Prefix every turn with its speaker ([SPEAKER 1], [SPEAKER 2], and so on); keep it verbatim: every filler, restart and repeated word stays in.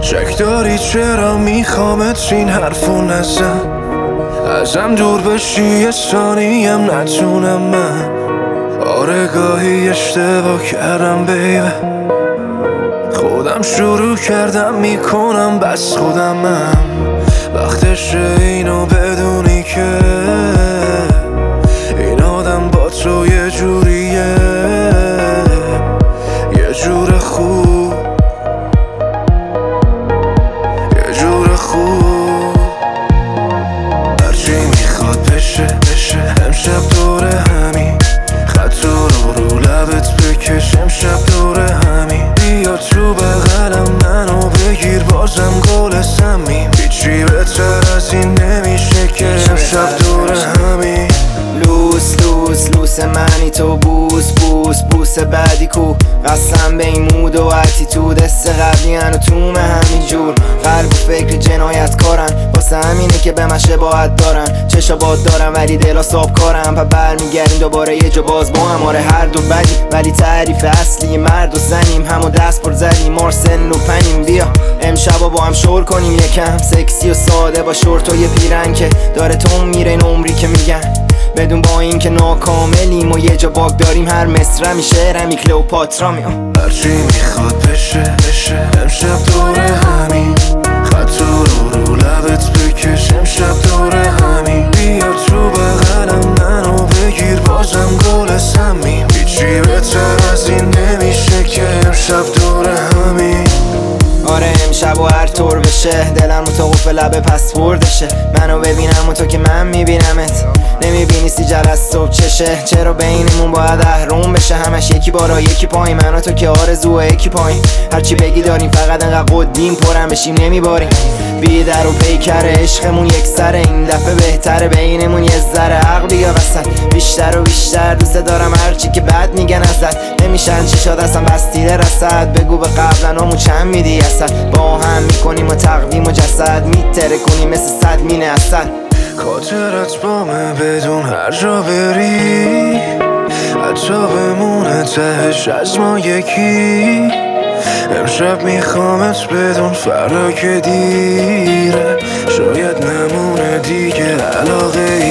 [SPEAKER 1] شک داری چرا میخوامت این حرفو نزن، ازم دور بشی یه ثانیم نتونم من. آره گاهی اشتباه کردم بیبه، خودم شروع کردم میکنم بس خودمم. وقتشه اینو بدونی که این آدم با تو یه جوریه، یه جور خوب، یه جور خوب. هرچی میخواد بشه بشه، امشب دوره همین خط رو رو لبت بکش، امشب دوره همین. بیا تو بغلم منو بگیر بازم گل سمیم، هیچی بهتر از این نمیشه که امشب دوره همین.
[SPEAKER 2] لوس لوس لوس منی تو بوس بوس بوس بعدی کو، قسم به این مود و اتیتود، است قبلی هنو تومه همین جور. قلب و فکر جنایت کارن، واسه همینه که به من شباهت دارن. چشا باد دارم ولی دلا ساب کارم، پا برمیگردیم دوباره یه جا باز با هم. آره هر دو بدی ولی تعریف اصلی مرد و زنیم، همو دست پر زدیم مارسن و پنیم. بیا امشبا با هم شور کنیم یکم، سکسی و ساده با شورت و یه پیرن که داره تو میره این عمری که میگن. بدون با این که ناکاملیم و یه جا باگ داریم، هر مصرمی شعرمی کلئوپاترا میام.
[SPEAKER 1] هرچی میخواد بشه بشه، امشب دوره همین خط رو رو لبت بکش، امشب دوره همین. بیا تو بغلم منو بگیر بازم گل سمیم، هیچی بهتر از این نمیشه که امشب دوره همین.
[SPEAKER 2] آره امشب و هر طور بشه، دلم رو تا قفل لبه پسوردشه. منو ببینم و تو که من میبینمت، نمیبینی سی از صبح چشه. چرا بینمون باید اهرم بشه، همش یکی بالا یکی پایین، من و تو که آرزو یکی پایین. هرچی بگی داریم فقط انقدر قدیم پرم بشیم نمیباریم. بی در و پیکر عشقمون یک سره، این دفعه بهتره بینمون یه ذره عقل بیا وسط. بیشتر و بیشتر دوست دارم هرچی که بد میگن ازت، نمیشن چی شد اصلا بستیده رسد. بگو به قبلنامو چند میدی اصد، با هم میکنیم و تقویم و جسد، میتره کنیم مثل صد مینه اصد.
[SPEAKER 1] خاطرت بامه بدون هر جا بری، حتی بمونه تهش از ما یکی. امشب میخوامت بدون فردا که دیره، شاید نمونه دیگه علاقه